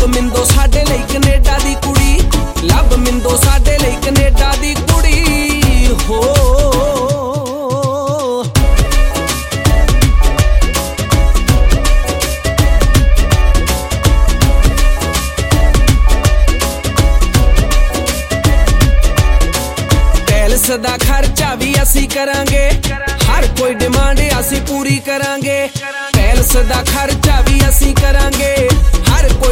ਲੱਭ ਮਿੰਦੋ ਸਾਡੇ ਲਈ ਕੈਨੇਡਾ ਦੀ ਕੁੜੀ, ਲੱਭ ਮਿੰਦੋ ਸਾਡੇ ਲਈ ਕੈਨੇਡਾ ਦੀ ਕੁੜੀ ਹੋ। ਪੈਲਸ ਦਾ ਖਰਚਾ ਵੀ ਅਸੀਂ ਕਰਾਂਗੇ, ਹਰ ਕੋਈ ਡਿਮਾਂਡ ਅਸੀਂ ਪੂਰੀ ਕਰਾਂਗੇ। ਪੈਲਸ ਦਾ ਖਰਚਾ ਵੀ ਅਸੀਂ ਕਰਾਂਗੇ,